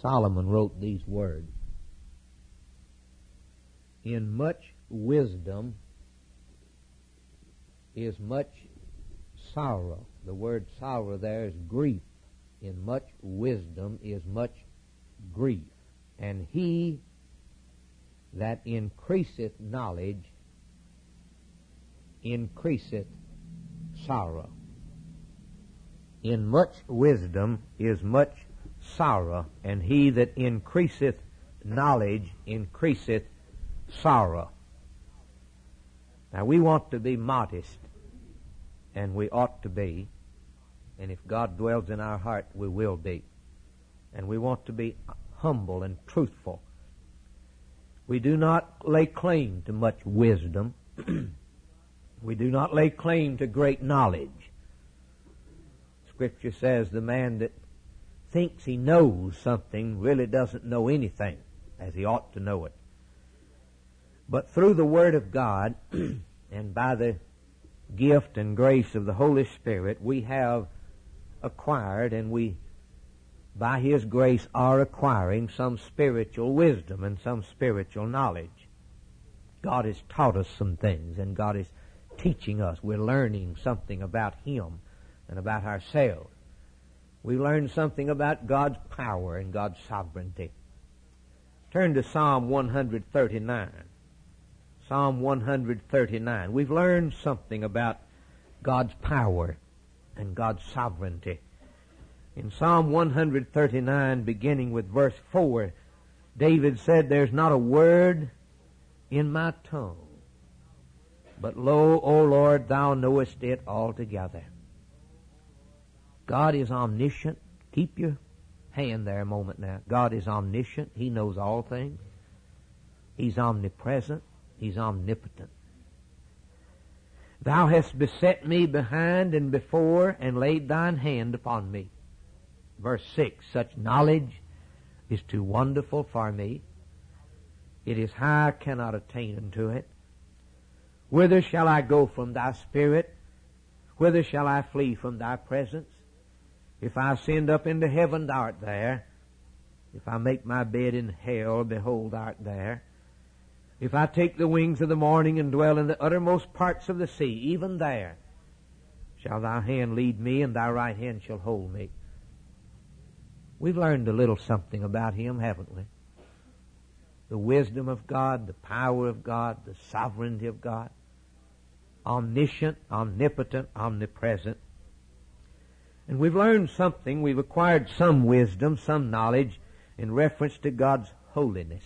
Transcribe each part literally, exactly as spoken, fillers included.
Solomon wrote these words, "In much wisdom is much sorrow." The word sorrow there is grief. In much wisdom is much grief. And he that increaseth knowledge increaseth sorrow. In much wisdom is much sorrow, and he that increaseth knowledge increaseth sorrow. Now we want to be modest, and we ought to be, and if God dwells in our heart, we will be. And we want to be humble and truthful. We do not lay claim to much wisdom. We do not lay claim to great knowledge. Scripture says the man that thinks he knows something really doesn't know anything as he ought to know it. But through the Word of God and by the gift and grace of the Holy Spirit, we have acquired, and we, by His grace, are acquiring some spiritual wisdom and some spiritual knowledge. God has taught us some things, and God is teaching us. We're learning something about Him and about ourselves. We learned something about God's power and God's sovereignty. Turn to Psalm one thirty-nine. Psalm one thirty-nine. We've learned something about God's power and God's sovereignty. In Psalm one thirty-nine, beginning with verse four, David said, "There's not a word in my tongue, but lo, O Lord, thou knowest it altogether." God is omniscient. Keep your hand there a moment now. God is omniscient. He knows all things. He's omnipresent. He's omnipotent. "Thou hast beset me behind and before, and laid thine hand upon me." Verse six, "Such knowledge is too wonderful for me. It is high, I cannot attain unto it. Whither shall I go from thy spirit? Whither shall I flee from thy presence? If I ascend up into heaven, thou art there. If I make my bed in hell, behold, thou art there. If I take the wings of the morning and dwell in the uttermost parts of the sea, even there shall thy hand lead me, and thy right hand shall hold me." We've learned a little something about Him, haven't we? The wisdom of God, the power of God, the sovereignty of God. Omniscient, omnipotent, omnipresent. And we've learned something, we've acquired some wisdom, some knowledge in reference to God's holiness.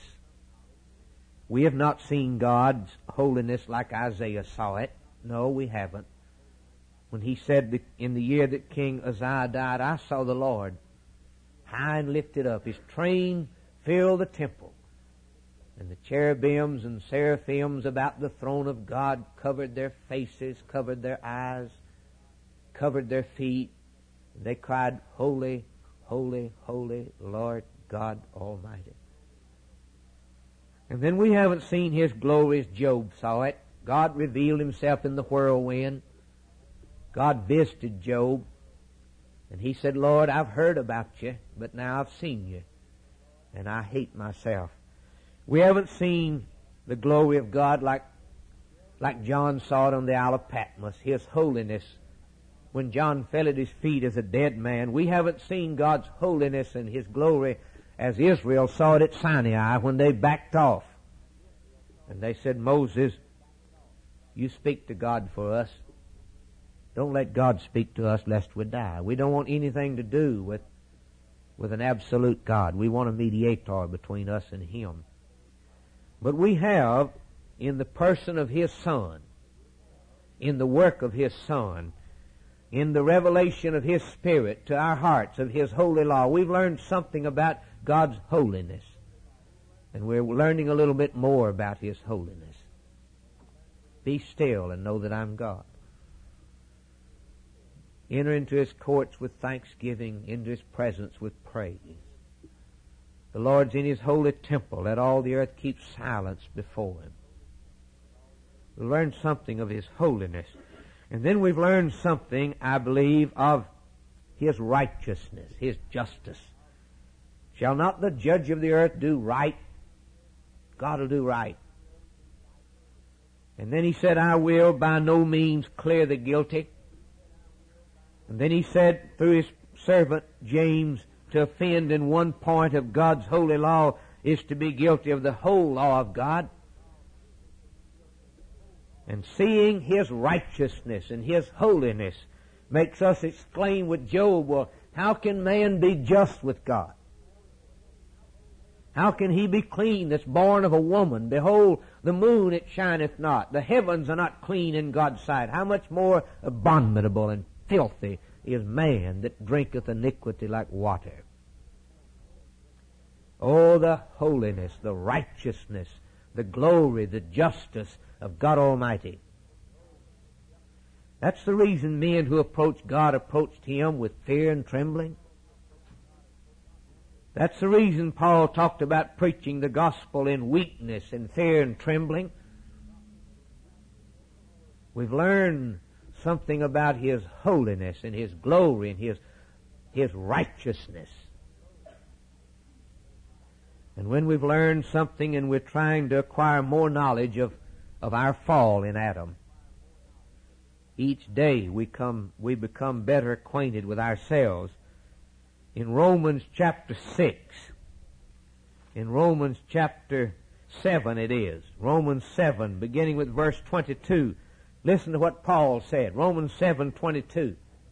We have not seen God's holiness like Isaiah saw it. No, we haven't. When he said in the year that King Uzziah died, "I saw the Lord high and lifted up. His train filled the temple. And the cherubims and seraphims about the throne of God covered their faces, covered their eyes, covered their feet. They cried, Holy, holy, holy, Lord God Almighty." And then we haven't seen His glory as Job saw it. God revealed Himself in the whirlwind. God visited Job. And he said, "Lord, I've heard about you, but now I've seen you. And I hate myself." We haven't seen the glory of God like, like John saw it on the Isle of Patmos, His holiness. When John fell at His feet as a dead man, we haven't seen God's holiness and His glory as Israel saw it at Sinai when they backed off. And they said, "Moses, you speak to God for us. Don't let God speak to us lest we die." We don't want anything to do with, with an absolute God. We want a mediator between us and Him. But we have, in the person of His Son, in the work of His Son, in the revelation of His Spirit to our hearts of His holy law, we've learned something about God's holiness. And we're learning a little bit more about His holiness. Be still and know that I'm God. Enter into His courts with thanksgiving, into His presence with praise. The Lord's in His holy temple. Let all the earth keep silence before Him. We learned something of His holiness. And then we've learned something, I believe, of His righteousness, His justice. Shall not the judge of the earth do right? God will do right. And then he said, I will by no means clear the guilty. And then he said through his servant James, to offend in one point of God's holy law is to be guilty of the whole law of God. And seeing his righteousness and his holiness makes us exclaim with Job, well, how can man be just with God? How can he be clean that's born of a woman? Behold, the moon it shineth not. The heavens are not clean in God's sight. How much more abominable and filthy is man that drinketh iniquity like water. Oh, the holiness, the righteousness, the glory, the justice of God Almighty. That's the reason men who approached God approached Him with fear and trembling. That's the reason Paul talked about preaching the gospel in weakness and fear and trembling. We've learned something about His holiness and His glory and His, His righteousness. And when we've learned something and we're trying to acquire more knowledge of, of our fall in Adam, each day we come, we become better acquainted with ourselves. In Romans chapter six, in Romans chapter seven it is, Romans seven, beginning with verse twenty-two, listen to what Paul said, Romans seven twenty-two.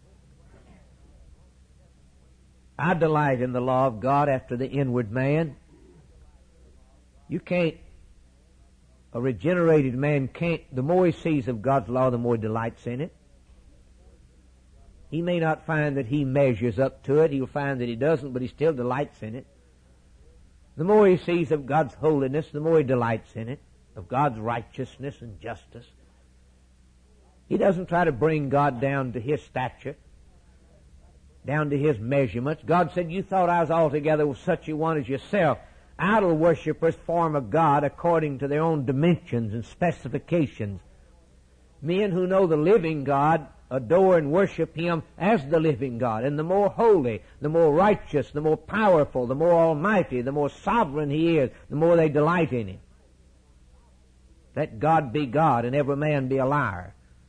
I delight in the law of God after the inward man. You can't, a regenerated man can't, the more he sees of God's law, the more he delights in it. He may not find that he measures up to it. He'll find that he doesn't, but he still delights in it. The more he sees of God's holiness, the more he delights in it, of God's righteousness and justice. He doesn't try to bring God down to his stature, down to his measurements. God said, you thought I was altogether such a one as yourself. Idol worshippers form a God according to their own dimensions and specifications. Men who know the living God adore and worship Him as the living God. And the more holy, the more righteous, the more powerful, the more almighty, the more sovereign He is, the more they delight in Him. Let God be God and every man be a liar.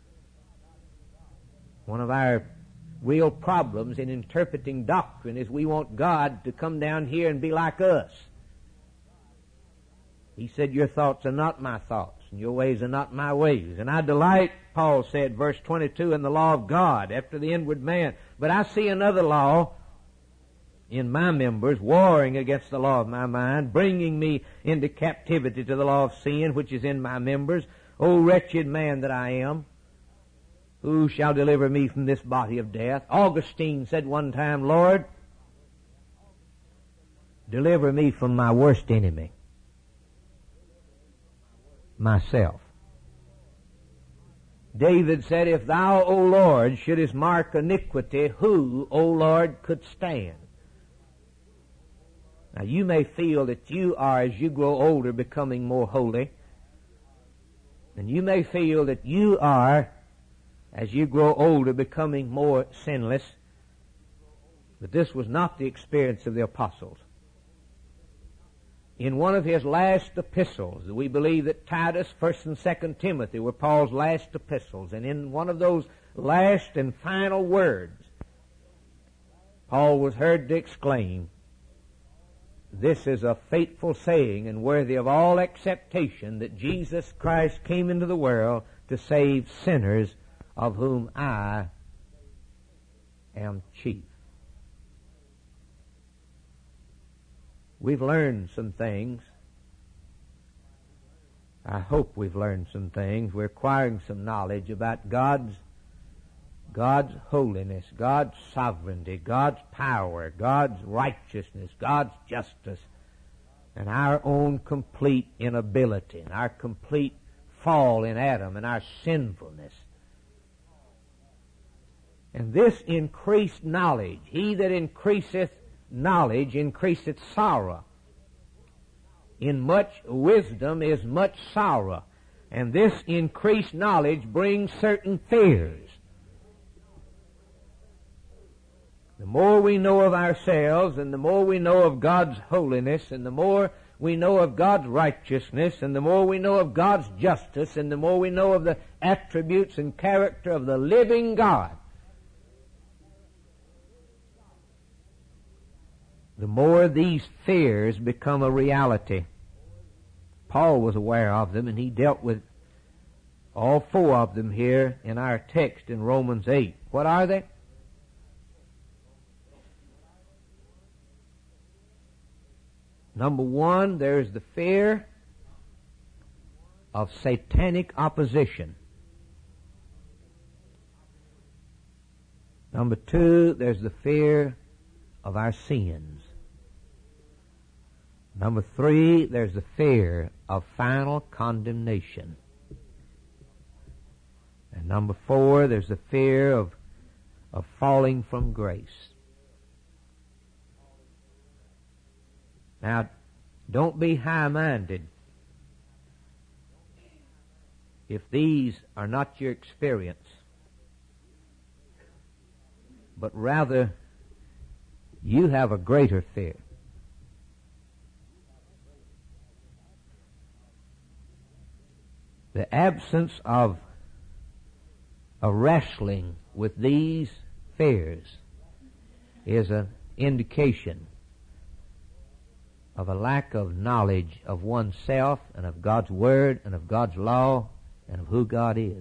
One of our real problems in interpreting doctrine is we want God to come down here and be like us. He said, your thoughts are not my thoughts, and your ways are not my ways. And I delight, Paul said, verse twenty-two, in the law of God after the inward man. But I see another law in my members, warring against the law of my mind, bringing me into captivity to the law of sin, which is in my members. O wretched man that I am, who shall deliver me from this body of death? Augustine said one time, Lord, deliver me from my worst enemy, myself. David said, if thou, O Lord, shouldest mark iniquity, who, O Lord, could stand? Now you may feel that you are, as you grow older, becoming more holy. And you may feel that you are, as you grow older, becoming more sinless. But this was not the experience of the apostles. In one of his last epistles, we believe that Titus, First and Second Timothy were Paul's last epistles, and in one of those last and final words, Paul was heard to exclaim, this is a faithful saying and worthy of all acceptation, that Jesus Christ came into the world to save sinners, of whom I am chief. We've learned some things. I hope we've learned some things. We're acquiring some knowledge about God's, God's holiness, God's sovereignty, God's power, God's righteousness, God's justice, and our own complete inability, and our complete fall in Adam, and our sinfulness. And this increased knowledge, he that increaseth knowledge increaseth sorrow. In much wisdom is much sorrow. And this increased knowledge brings certain fears. The more we know of ourselves, and the more we know of God's holiness, and the more we know of God's righteousness, and the more we know of God's justice, and the more we know of the attributes and character of the living God, the more these fears become a reality. Paul was aware of them, and he dealt with all four of them here in our text in Romans eight. What are they? Number one, there's the fear of satanic opposition. Number two, there's the fear of our sins. Number three, there's the fear of final condemnation. And number four, there's the fear of, of falling from grace. Now, don't be high-minded if these are not your experience, but rather you have a greater fear. The absence of a wrestling with these fears is an indication of a lack of knowledge of oneself and of God's Word and of God's law and of who God is.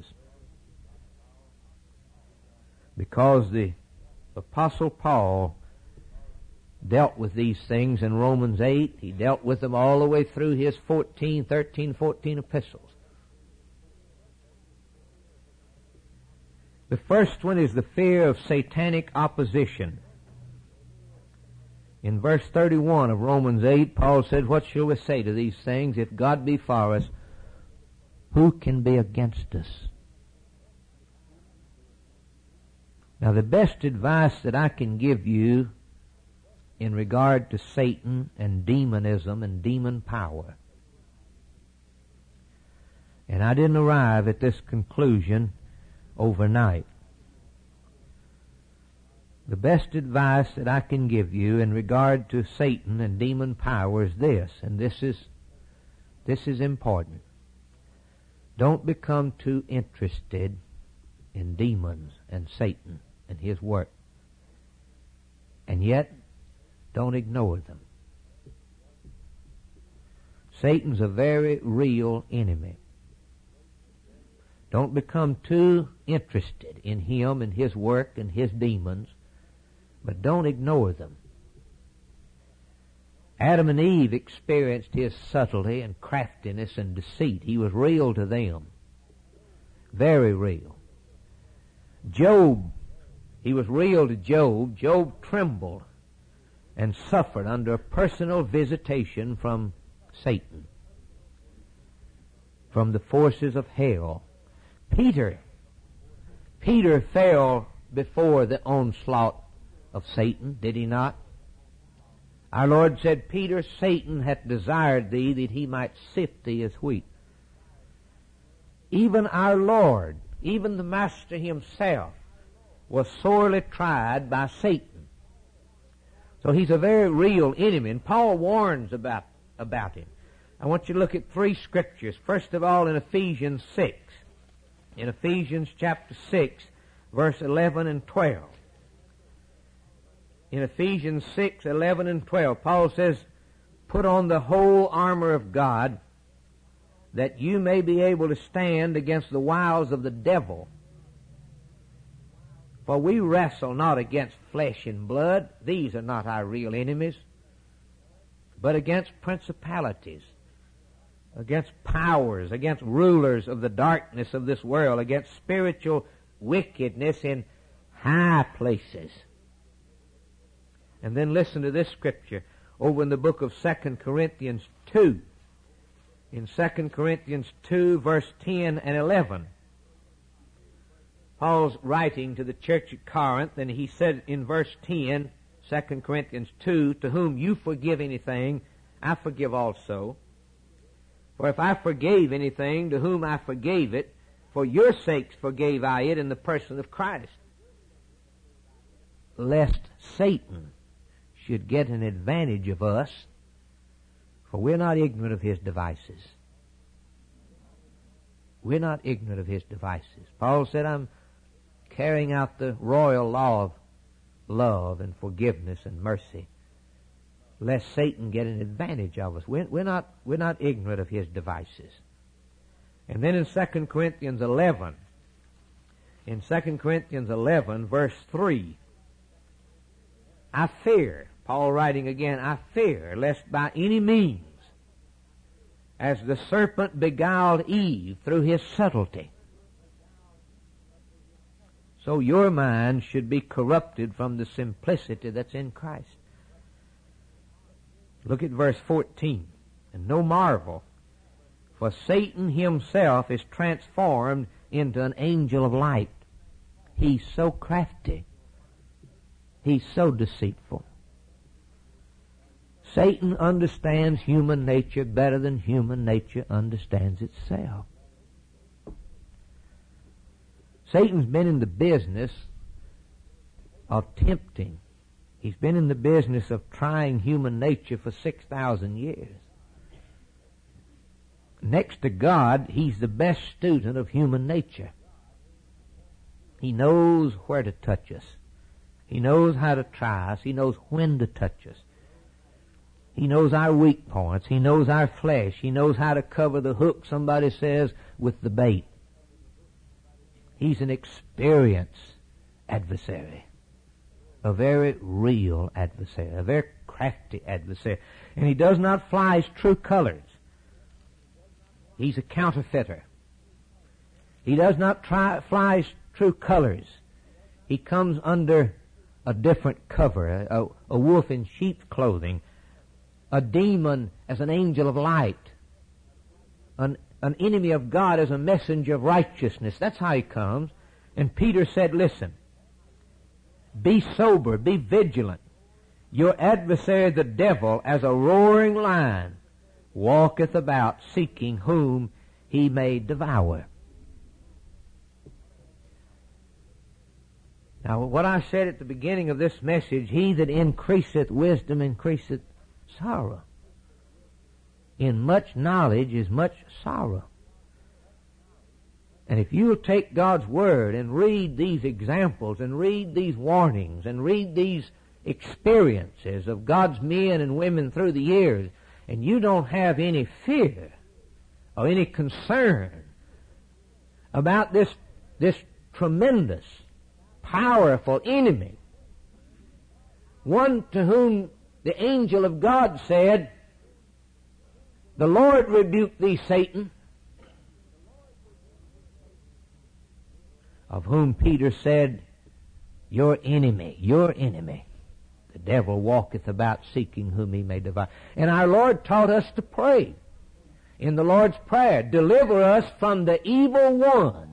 Because the Apostle Paul dealt with these things in Romans eight, he dealt with them all the way through his fourteen, thirteen, fourteen epistles. The first one is the fear of satanic opposition. In verse thirty-one of Romans eight, Paul said, "What shall we say to these things? If God be for us, who can be against us?" Now, the best advice that I can give you in regard to Satan and demonism and demon power, and I didn't arrive at this conclusion overnight. The best advice that I can give you in regard to Satan and demon power is this, and this is this is important. Don't become too interested in demons and Satan and his work. And yet, don't ignore them. Satan's a very real enemy. Don't become too interested in him and his work and his demons, but don't ignore them. Adam and Eve experienced his subtlety and craftiness and deceit. He was real to them. Very real. Job, he was real to Job. Job trembled and suffered under a personal visitation from Satan, from the forces of hell. Peter, Peter fell before the onslaught of Satan, did he not? Our Lord said, "Peter, Satan hath desired thee that he might sift thee as wheat." Even our Lord, even the Master himself, was sorely tried by Satan. So he's a very real enemy, and Paul warns about, about him. I want you to look at three scriptures. First of all, in Ephesians six. In Ephesians chapter six, verse eleven and twelve. In Ephesians six, eleven and twelve, Paul says, "Put on the whole armor of God, that you may be able to stand against the wiles of the devil. For we wrestle not against flesh and blood," these are not our real enemies, "but against principalities, against powers, against rulers of the darkness of this world, against spiritual wickedness in high places." And then listen to this scripture over in the book of Second Corinthians two. In Second Corinthians two, verse ten and eleven, Paul's writing to the church at Corinth, and he said in verse ten, Second Corinthians two, "To whom you forgive anything, I forgive also. For if I forgave anything, to whom I forgave it, for your sakes forgave I it in the person of Christ." lest Satan should get an advantage of us, for we're not ignorant of his devices. We're not ignorant of his devices. Paul said, I'm carrying out the royal law of love and forgiveness and mercy, lest Satan get an advantage of us. We're, we're not, we're not ignorant of his devices. And then in Second Corinthians eleven, in Second Corinthians eleven, verse three, I fear, Paul writing again, I fear lest by any means, as the serpent beguiled Eve through his subtlety, so your mind should be corrupted from the simplicity that's in Christ. Look at verse fourteen. And no marvel, for Satan himself is transformed into an angel of light. He's so crafty. He's so deceitful. Satan understands human nature better than human nature understands itself. Satan's been in the business of tempting. He's been in the business of trying human nature for six thousand years. Next to God, he's the best student of human nature. He knows where to touch us. He knows how to try us. He knows when to touch us. He knows our weak points. He knows our flesh. He knows how to cover the hook, somebody says, with the bait. He's an experienced adversary. A very real adversary. A very crafty adversary. And he does not fly his true colors. He's a counterfeiter. He does not try, fly his true colors. He comes under a different cover, a, a wolf in sheep's clothing, a demon as an angel of light, an, an enemy of God as a messenger of righteousness. That's how he comes. And Peter said, listen, be sober, be vigilant. Your adversary the devil, as a roaring lion, walketh about seeking whom he may devour. Now, what I said at the beginning of this message, he that increaseth wisdom increaseth sorrow. In much knowledge is much sorrow. And if you will take God's Word and read these examples and read these warnings and read these experiences of God's men and women through the years, and you don't have any fear or any concern about this, this tremendous, powerful enemy, one to whom the angel of God said, the Lord rebuke thee, Satan, of whom Peter said, your enemy, your enemy, the devil walketh about seeking whom he may devour. And our Lord taught us to pray in the Lord's Prayer, deliver us from the evil one.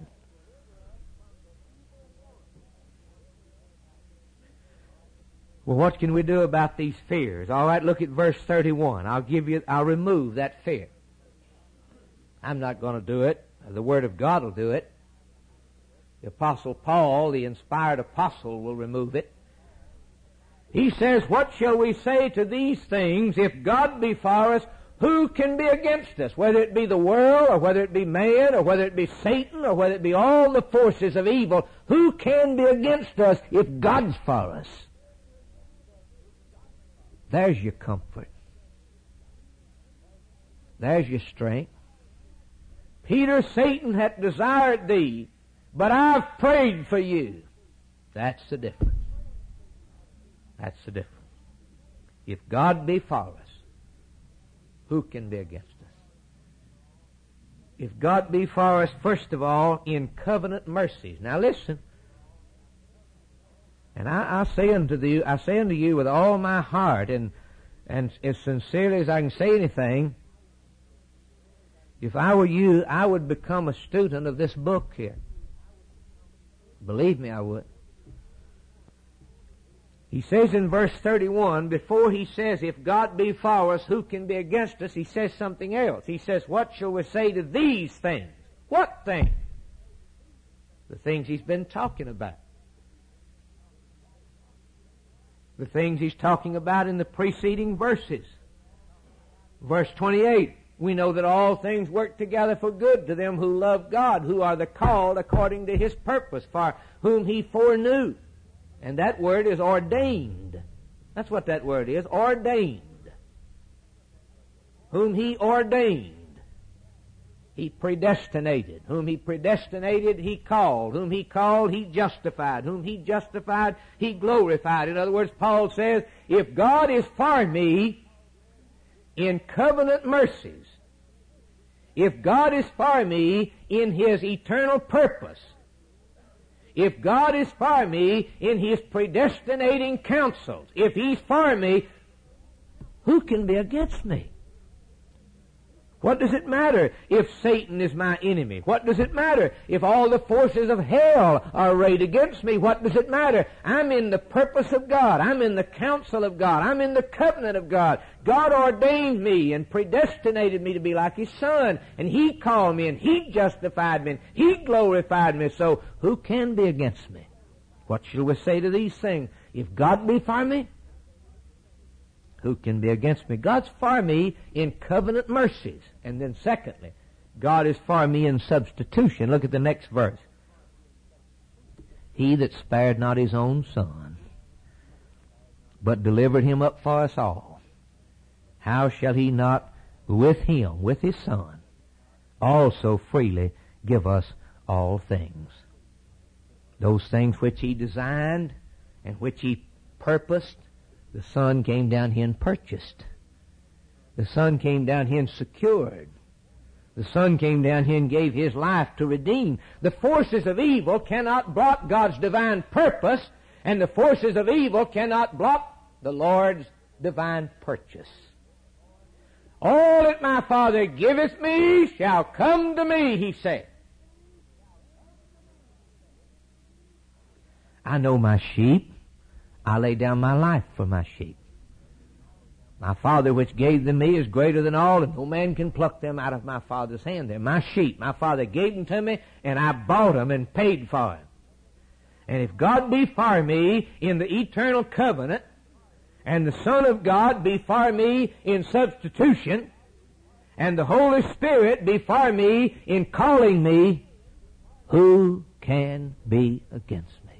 Well, what can we do about these fears? All right, look at verse thirty-one. I'll give you, I'll remove that fear. I'm not going to do it. The Word of God will do it. The Apostle Paul, the inspired apostle, will remove it. He says, what shall we say to these things? If God be for us, who can be against us? Whether it be the world, or whether it be man, or whether it be Satan, or whether it be all the forces of evil, who can be against us if God's for us? There's your comfort. There's your strength. Peter, Satan hath desired thee, but I've prayed for you. That's the difference. That's the difference. If God be for us, who can be against us? If God be for us, first of all, in covenant mercies. Now listen. And I, I say unto you, I say unto you with all my heart, and and as sincerely as I can say anything, if I were you, I would become a student of this book here. Believe me, I would. He says in verse thirty-one, before he says, if God be for us, who can be against us? He says something else. He says, what shall we say to these things? What things? The things he's been talking about. the things he's talking about in the preceding verses. Verse twenty-eight, we know that all things work together for good to them who love God, who are the called according to his purpose, for whom he foreknew. And that word is ordained. That's what that word is, ordained. Whom he ordained. He predestinated. Whom he predestinated, he called. Whom he called, he justified. Whom he justified, he glorified. In other words, Paul says, if God is for me in covenant mercies, if God is for me in his eternal purpose, if God is for me in his predestinating counsels, if he's for me, who can be against me? What does it matter if Satan is my enemy? What does it matter if all the forces of hell are arrayed against me? What does it matter? I'm in the purpose of God. I'm in the counsel of God. I'm in the covenant of God. God ordained me and predestinated me to be like his Son. And he called me and he justified me and he glorified me. So who can be against me? What shall we say to these things? If God be for me, who can be against me? God's for me in covenant mercies. And then secondly, God is for me in substitution. Look at the next verse. He that spared not his own Son, but delivered him up for us all, how shall he not with him, with his Son, also freely give us all things? Those things which he designed and which he purposed, the Son came down here and purchased. The Son came down here and secured. The Son came down here and gave his life to redeem. The forces of evil cannot block God's divine purpose, and the forces of evil cannot block the Lord's divine purchase. All that my Father giveth me shall come to me, he said. I know my sheep. I lay down my life for my sheep. My Father which gave them me is greater than all, and no man can pluck them out of my Father's hand. They're my sheep. My Father gave them to me, and I bought them and paid for them. And if God be for me in the eternal covenant, and the Son of God be for me in substitution, and the Holy Spirit be for me in calling me, who can be against me?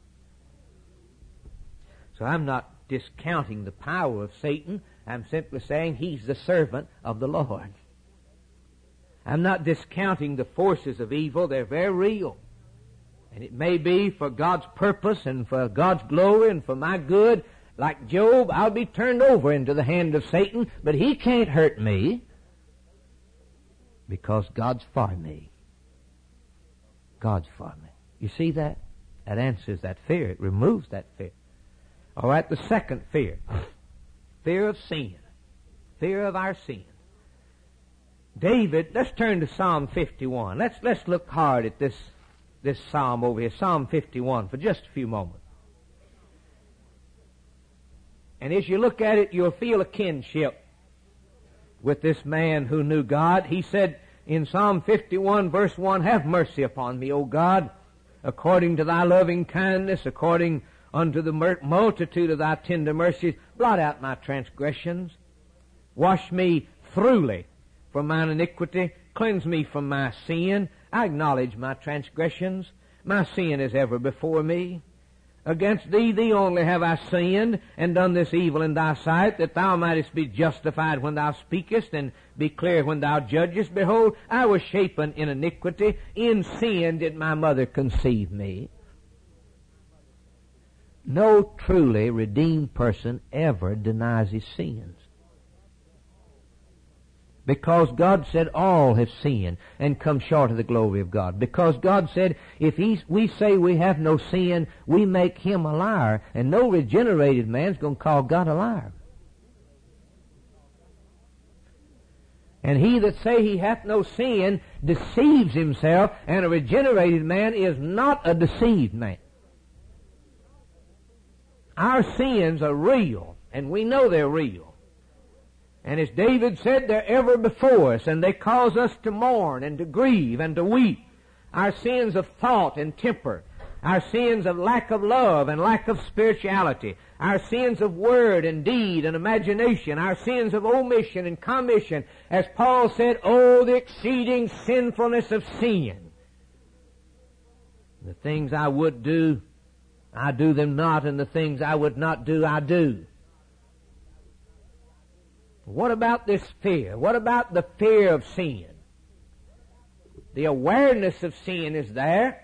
So I'm not discounting the power of Satan. I'm simply saying he's the servant of the Lord. I'm not discounting the forces of evil. They're very real. And it may be for God's purpose and for God's glory and for my good. Like Job, I'll be turned over into the hand of Satan, but he can't hurt me because God's for me. God's for me. You see that? That answers that fear. It removes that fear. All right, the second fear. Fear of sin. Fear of our sin. David, let's turn to Psalm fifty-one. Let's, let's look hard at this, this psalm over here, Psalm fifty-one, for just a few moments. And as you look at it, you'll feel a kinship with this man who knew God. He said in Psalm fifty-one, verse one, have mercy upon me, O God, according to thy loving kindness, according unto the multitude of thy tender mercies, blot out my transgressions. Wash me thoroughly from mine iniquity. Cleanse me from my sin. I acknowledge my transgressions. My sin is ever before me. Against thee, thee only have I sinned, and done this evil in thy sight, that thou mightest be justified when thou speakest, and be clear when thou judgest. Behold, I was shapen in iniquity. In sin did my mother conceive me. No truly redeemed person ever denies his sins. Because God said all have sinned and come short of the glory of God. Because God said if he's, we say we have no sin, we make him a liar. And no regenerated man's going to call God a liar. And he that say he hath no sin deceives himself, and a regenerated man is not a deceived man. Our sins are real, and we know they're real. And as David said, they're ever before us, and they cause us to mourn and to grieve and to weep. Our sins of thought and temper, our sins of lack of love and lack of spirituality, our sins of word and deed and imagination, our sins of omission and commission. As Paul said, oh, the exceeding sinfulness of sin. The things I would do, I do them not, and the things I would not do, I do. What about this fear? What about the fear of sin? The awareness of sin is there.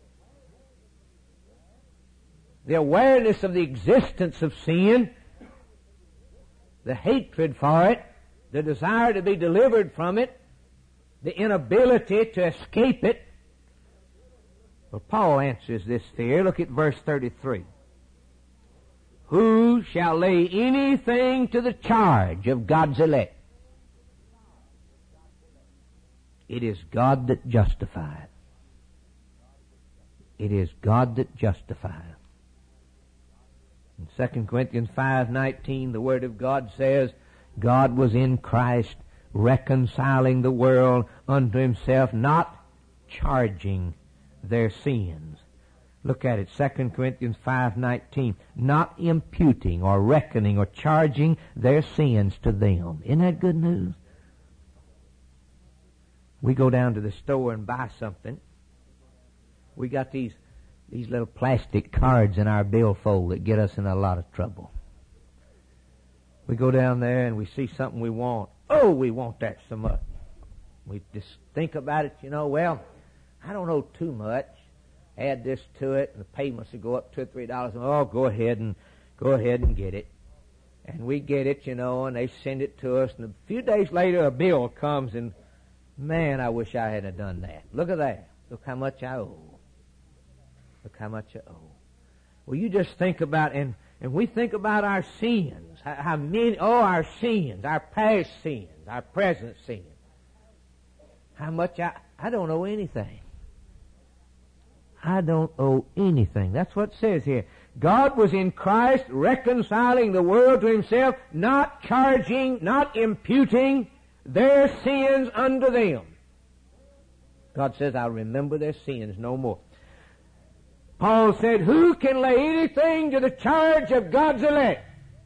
The awareness of the existence of sin, the hatred for it, the desire to be delivered from it, the inability to escape it. Well, Paul answers this fear. Look at verse thirty-three. Who shall lay anything to the charge of God's elect? It is God that justifieth. It is God that justifieth. In Second Corinthians five nineteen, the Word of God says, God was in Christ reconciling the world unto Himself, not charging their sins. Look at it, Second Corinthians five nineteen. Not imputing or reckoning or charging their sins to them. Isn't that good news? We go down to the store and buy something. We got these these little plastic cards in our billfold that get us in a lot of trouble. We go down there and we see something we want. Oh, we want that so much. We just think about it, you know, well, I don't owe too much. Add this to it, and the payments will go up two or three dollars. Oh, go ahead and go ahead and get it. And we get it, you know, and they send it to us. And a few days later, a bill comes, and man, I wish I hadn't done that. Look at that. Look how much I owe. Look how much I owe. Well, you just think about, and and we think about our sins. How, how many? Oh, our sins, our past sins, our present sins. How much I I don't owe anything. I don't owe anything. That's what it says here. God was in Christ reconciling the world to Himself, not charging, not imputing their sins unto them. God says, I'll remember their sins no more. Paul said, who can lay anything to the charge of God's elect?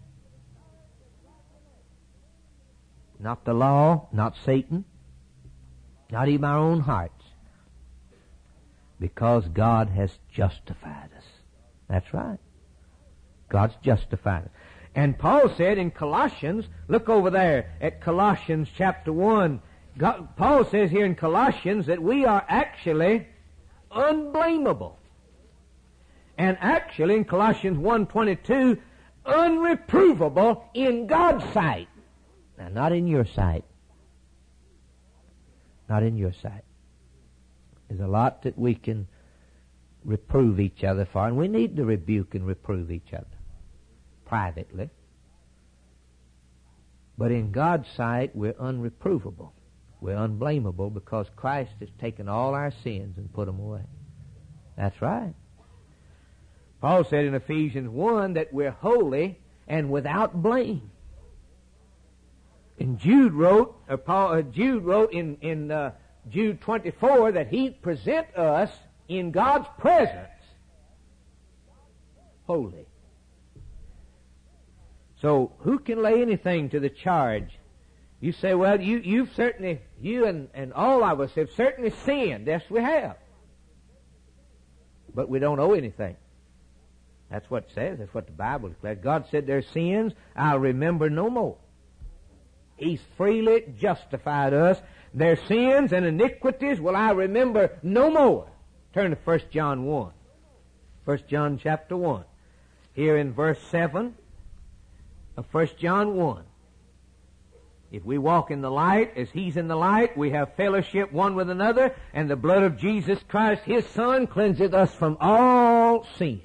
Not the law, not Satan, not even our own hearts. Because God has justified us. That's right. God's justified us. And Paul said in Colossians, look over there at Colossians chapter one. God, Paul says here in Colossians that we are actually unblameable. And actually in Colossians one twenty-two, unreprovable in God's sight. Now, not in your sight. Not in your sight. There's a lot that we can reprove each other for, and we need to rebuke and reprove each other privately. But in God's sight, we're unreprovable. We're unblameable because Christ has taken all our sins and put them away. That's right. Paul said in Ephesians one that we're holy and without blame. And Jude wrote, or Paul, uh, Jude wrote in in uh, Jude twenty-four that He'd present us in God's presence holy. So who can lay anything to the charge? You say, well, you, you've certainly, you and, and all of us have certainly sinned. Yes, we have. But we don't owe anything. That's what it says. That's what the Bible declares. God said their sins I'll remember no more. He's freely justified us. Their sins and iniquities will I remember no more. Turn to First John one. First John chapter one. Here in verse seven of First John one. If we walk in the light as He's in the light, we have fellowship one with another, and the blood of Jesus Christ, His Son, cleanseth us from all sin.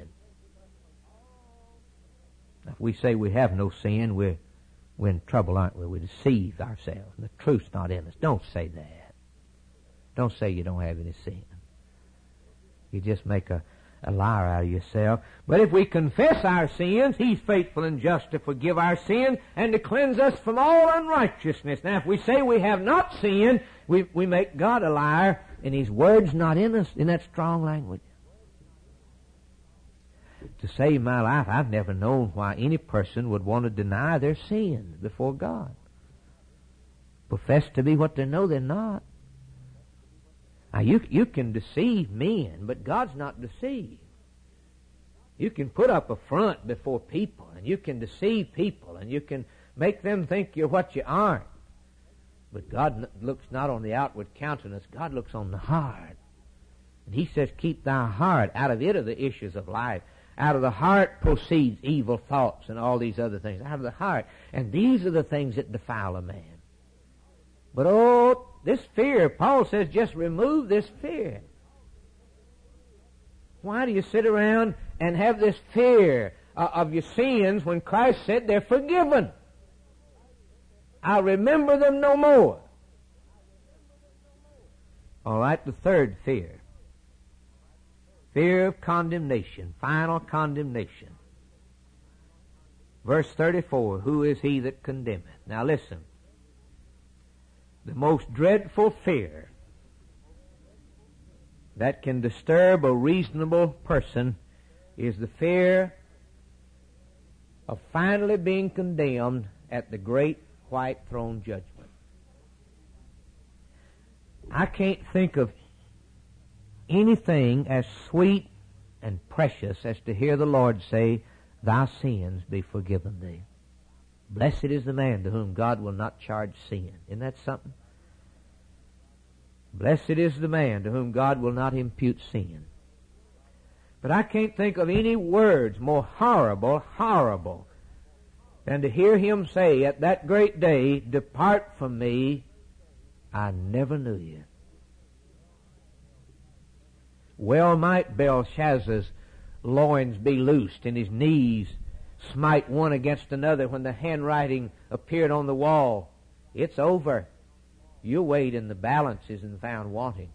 Now, if we say we have no sin, we're, we're in trouble, aren't we? We deceive ourselves, and the truth's not in us. Don't say that. Don't say you don't have any sin. You just make a, a liar out of yourself. But if we confess our sins, He's faithful and just to forgive our sins and to cleanse us from all unrighteousness. Now, if we say we have not sinned, we, we make God a liar, and His word's not in us, in that strong language. to save my life, I've never known why any person would want to deny their sins before God. Profess to be what they know they're not. Now, you, you can deceive men, but God's not deceived. You can put up a front before people, and you can deceive people, and you can make them think you're what you aren't. But God looks not on the outward countenance. God looks on the heart. And He says, keep thy heart. Out of it are the issues of life. Out of the heart proceeds evil thoughts and all these other things. Out of the heart. And these are the things that defile a man. But oh, this fear, Paul says, just remove this fear. Why do you sit around and have this fear uh, of your sins when Christ said they're forgiven? I'll remember them no more. All right, the third fear. Fear of condemnation, final condemnation. Verse thirty-four, who is he that condemneth? Now listen. The most dreadful fear that can disturb a reasonable person is the fear of finally being condemned at the great white throne judgment. I can't think of anything as sweet and precious as to hear the Lord say, thy sins be forgiven thee. Blessed is the man to whom God will not charge sin. Isn't that something? Blessed is the man to whom God will not impute sin. But I can't think of any words more horrible, horrible, than to hear Him say at that great day, depart from me, I never knew you. Well might Belshazzar's loins be loosed and his knees smite one against another when the handwriting appeared on the wall. It's over. Your weight in the balance isn't found wanting.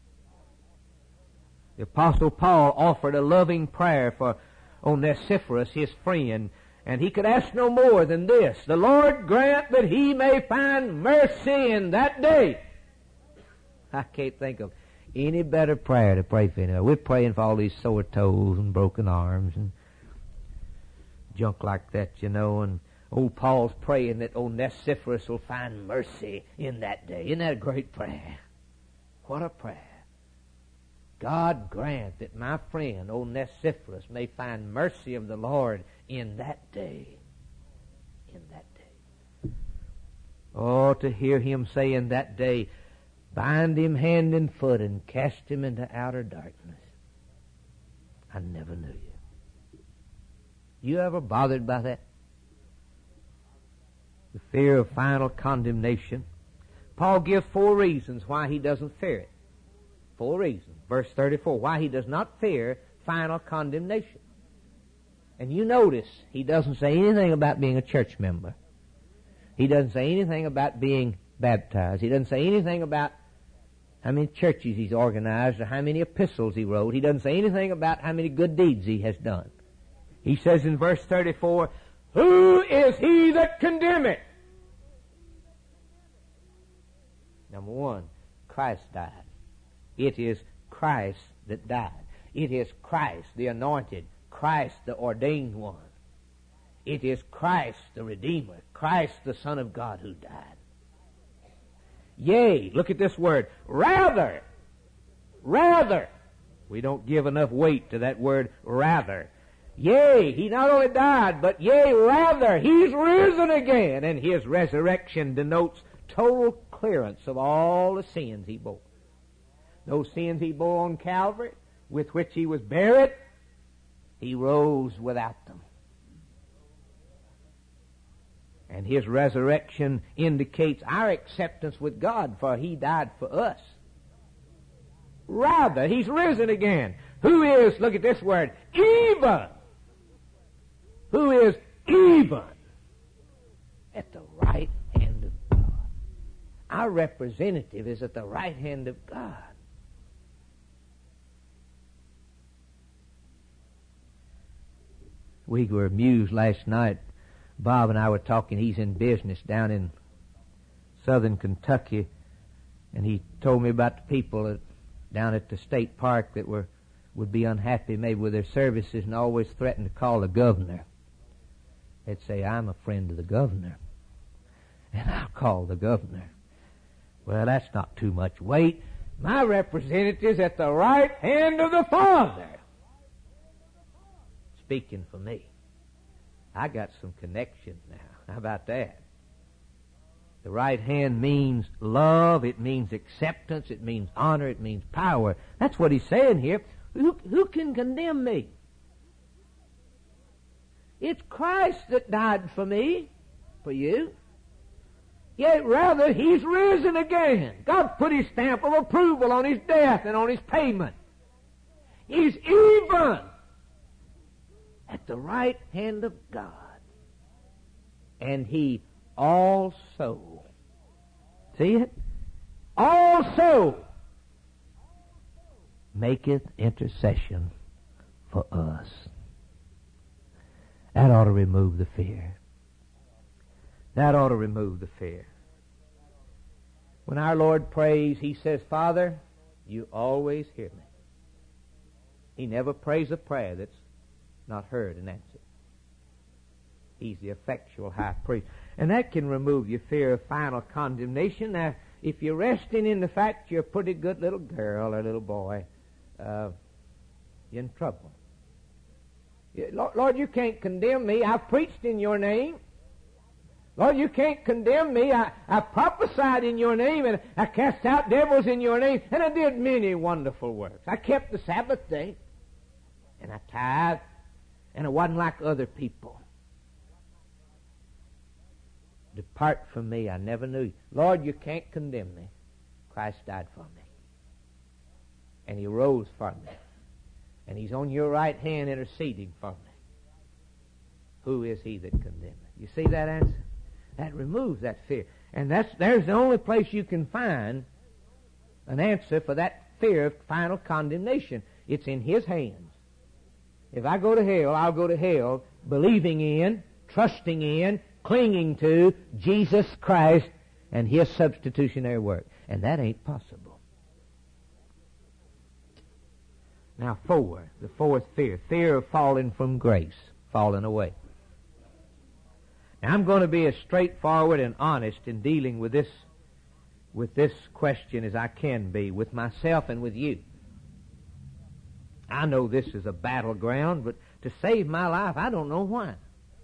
The Apostle Paul offered a loving prayer for Onesiphorus, his friend, and he could ask no more than this: the Lord grant that he may find mercy in that day. I can't think of any better prayer to pray for him. We're praying for all these sore toes and broken arms and junk like that, you know, and old Paul's praying that Onesiphorus will find mercy in that day. Isn't that a great prayer? What a prayer. God grant that my friend Onesiphorus may find mercy of the Lord in that day. In that day. Oh, to hear Him say in that day, bind him hand and foot and cast him into outer darkness. I never knew you. You ever bothered by that? The fear of final condemnation. Paul gives four reasons why he doesn't fear it. Four reasons. Verse thirty-four, why he does not fear final condemnation. And you notice he doesn't say anything about being a church member. He doesn't say anything about being baptized. He doesn't say anything about how many churches he's organized or how many epistles he wrote. He doesn't say anything about how many good deeds he has done. He says in verse thirty-four, who is he that condemneth? Number one, Christ died. It is Christ that died. It is Christ the anointed, Christ the ordained one. It is Christ the Redeemer, Christ the Son of God who died. Yea, look at this word, rather, rather. We don't give enough weight to that word, rather. Yea, he not only died, but yea, rather, he's risen again, and his resurrection denotes total clearance of all the sins he bore. Those sins he bore on Calvary, with which he was buried, he rose without them. And his resurrection indicates our acceptance with God, for he died for us. Rather, he's risen again. Who is, look at this word, even. Who is even at the right hand of God. Our representative is at the right hand of God. We were amused last night. Bob and I were talking. He's in business down in southern Kentucky, and he told me about the people that, down at the state park that were would be unhappy maybe with their services and always threaten to call the governor. They'd say, I'm a friend of the governor, and I'll call the governor. Well, that's not too much weight. My representative's at the right hand of the Father. Speaking for me. I got some connections now. How about that? The right hand means love, it means acceptance, it means honor, it means power. That's what he's saying here. Who, who can condemn me? It's Christ that died for me, for you. Yet rather, he's risen again. God put his stamp of approval on his death and on his payment. He's even at the right hand of God. And he also, see it? Also maketh intercession for us. That ought to remove the fear. That ought to remove the fear. When our Lord prays, he says, Father, you always hear me. He never prays a prayer that's not heard and answered. He's the effectual high priest. And that can remove your fear of final condemnation. Now, if you're resting in the fact you're a pretty good little girl or little boy, uh, you're in trouble. Lord, Lord, you can't condemn me. I've preached in your name. Lord, you can't condemn me. I, I prophesied in your name, and I cast out devils in your name, and I did many wonderful works. I kept the Sabbath day, and I tithed, and I wasn't like other people. Depart from me, I never knew you. Lord, you can't condemn me. Christ died for me. And he rose for me. And he's on your right hand interceding for me. Who is he that condemneth? You see that answer? That removes that fear. And that's there's the only place you can find an answer for that fear of final condemnation. It's in his hands. If I go to hell, I'll go to hell believing in, trusting in, clinging to Jesus Christ and his substitutionary work. And that ain't possible. Now, four, the fourth fear, fear of falling from grace, falling away. Now, I'm going to be as straightforward and honest in dealing with this, with this question as I can be, with myself and with you. I know this is a battleground, but to save my life, I don't know why.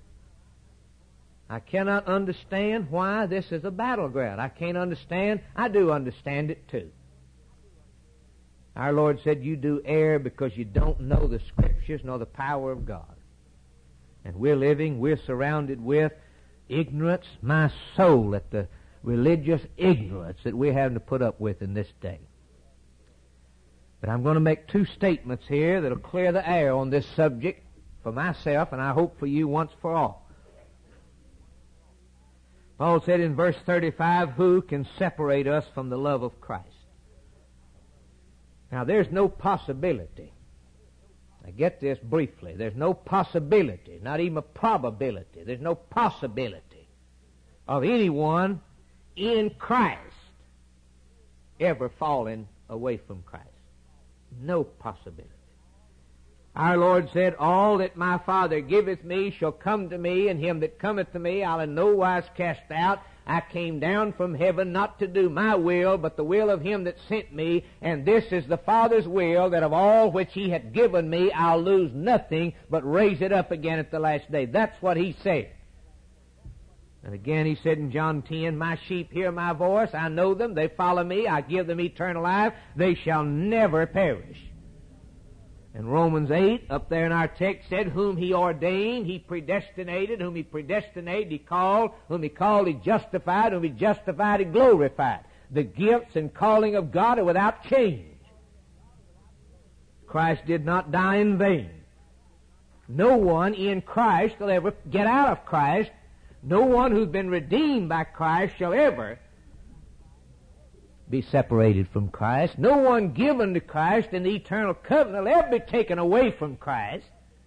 I cannot understand why this is a battleground. I can't understand. I do understand it too. Our Lord said, you do err because you don't know the Scriptures nor the power of God. And we're living, we're surrounded with ignorance, my soul, at the religious ignorance that we're having to put up with in this day. But I'm going to make two statements here that'll clear the air on this subject for myself, and I hope for you once for all. Paul said in verse thirty-five, who can separate us from the love of Christ? Now, there's no possibility. Now, get this briefly. There's no possibility, not even a probability. There's no possibility of anyone in Christ ever falling away from Christ. No possibility. Our Lord said, all that my Father giveth me shall come to me, and him that cometh to me I'll in no wise cast out. I came down from heaven not to do my will, but the will of him that sent me, and this is the Father's will, that of all which he hath given me I'll lose nothing, but raise it up again at the last day. That's what he said. And again he said in John ten, my sheep hear my voice, I know them, they follow me, I give them eternal life, they shall never perish. And Romans eight, up there in our text, said, whom he ordained, he predestinated, whom he predestinated, he called, whom he called, he justified, whom he justified, he glorified. The gifts and calling of God are without change. Christ did not die in vain. No one in Christ will ever get out of Christ. No one who's been redeemed by Christ shall ever be separated from Christ. No one given to Christ in the eternal covenant will ever be taken away from Christ.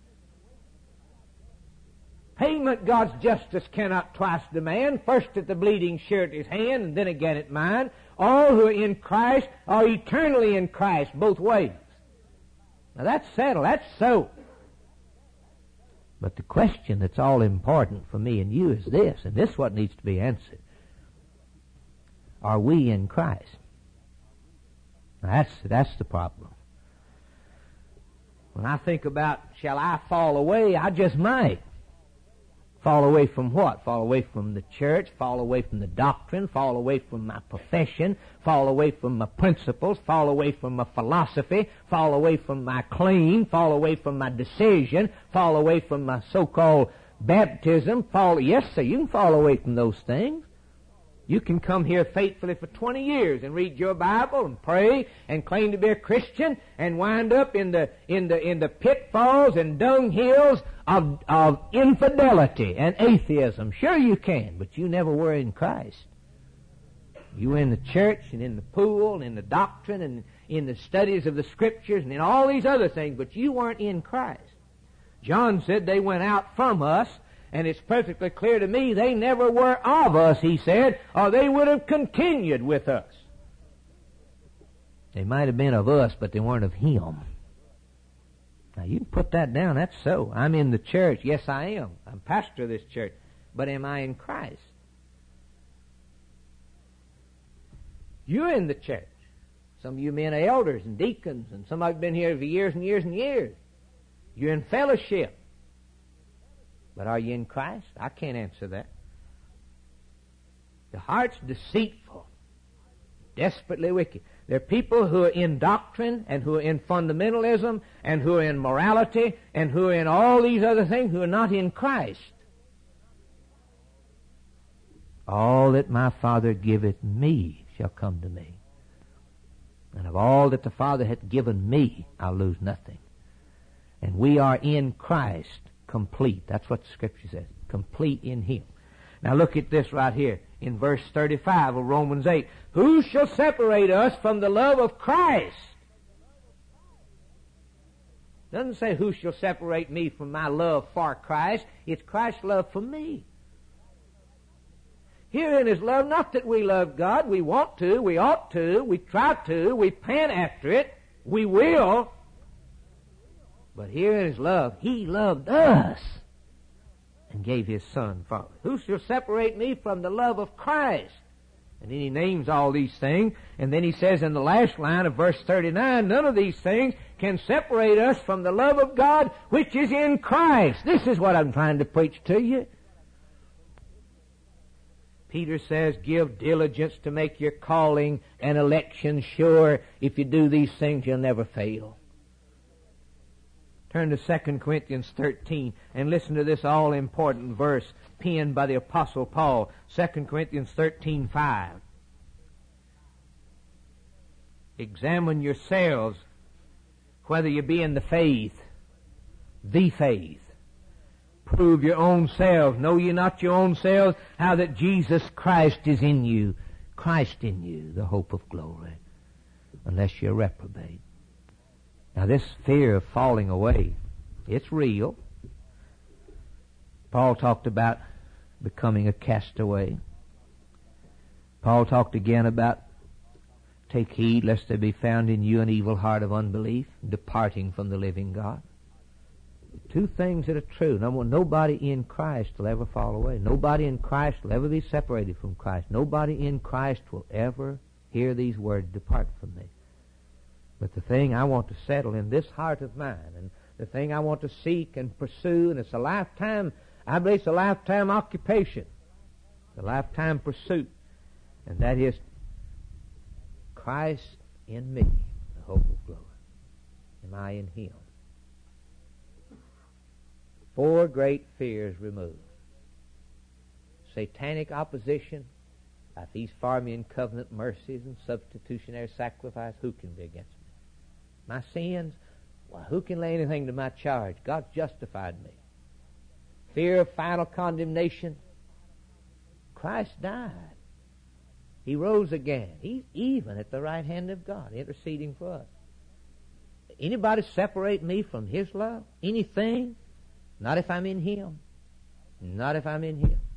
Payment God's justice cannot twice demand, first at the bleeding surety's hand and then again at mine. All who are in Christ are eternally in Christ both ways. Now that's settled. That's so. But the question that's all important for me and you is this, and this is what needs to be answered. Are we in Christ? Now that's, that's the problem. When I think about, shall I fall away? I just might. Fall away from what? Fall away from the church, fall away from the doctrine, fall away from my profession, fall away from my principles, fall away from my philosophy, fall away from my claim, fall away from my decision, fall away from my so-called baptism, fall, yes sir, you can fall away from those things. You can come here faithfully for twenty years and read your Bible and pray and claim to be a Christian and wind up in the in the in the pitfalls and dunghills of of infidelity and atheism. Sure you can, but you never were in Christ. You were in the church and in the pool and in the doctrine and in the studies of the Scriptures and in all these other things, but you weren't in Christ. John said they went out from us, and it's perfectly clear to me they never were of us, he said, or they would have continued with us. They might have been of us, but they weren't of Him. Now you can put that down, that's so. I'm in the church, yes I am. I'm pastor of this church, but am I in Christ? You're in the church. Some of you men are elders and deacons, and some of you have been here for years and years and years. You're in fellowship. But are you in Christ? I can't answer that. The heart's deceitful, desperately wicked. There are people who are in doctrine and who are in fundamentalism and who are in morality and who are in all these other things who are not in Christ. All that my Father giveth me shall come to me. And of all that the Father hath given me, I'll lose nothing. And we are in Christ. Complete. That's what the Scripture says. Complete in Him. Now look at this right here in verse thirty-five of Romans eight. Who shall separate us from the love of Christ? It doesn't say who shall separate me from my love for Christ. It's Christ's love for me. Herein is love, not that we love God. We want to, we ought to, we try to, we pant after it, we will. But here is love. He loved us and gave His Son for us. Who shall separate me from the love of Christ? And then he names all these things. And then he says in the last line of verse thirty-nine, none of these things can separate us from the love of God which is in Christ. This is what I'm trying to preach to you. Peter says, give diligence to make your calling and election sure. If you do these things, you'll never fail. Turn to Second Corinthians thirteen and listen to this all-important verse penned by the Apostle Paul. Second Corinthians thirteen five. Examine yourselves whether you be in the faith, the faith. Prove your own selves. Know ye not your own selves how that Jesus Christ is in you, Christ in you, the hope of glory, unless you're reprobate. Now this fear of falling away, it's real. Paul talked about becoming a castaway. Paul talked again about take heed lest there be found in you an evil heart of unbelief, departing from the living God. Two things that are true. Number one, nobody in Christ will ever fall away. Nobody in Christ will ever be separated from Christ. Nobody in Christ will ever hear these words, depart from me. But the thing I want to settle in this heart of mine, and the thing I want to seek and pursue, and it's a lifetime, I believe it's a lifetime occupation, a lifetime pursuit, and that is Christ in me, the hope of glory. Am I in Him? Four great fears removed. Satanic opposition, like these Farmian covenant mercies and substitutionary sacrifice, who can be against me? My sins, well, who can lay anything to my charge? God's justified me. Fear of final condemnation. Christ died. He rose again. He's even at the right hand of God, interceding for us. Anybody separate me from His love? Anything? Not if I'm in Him. Not if I'm in Him.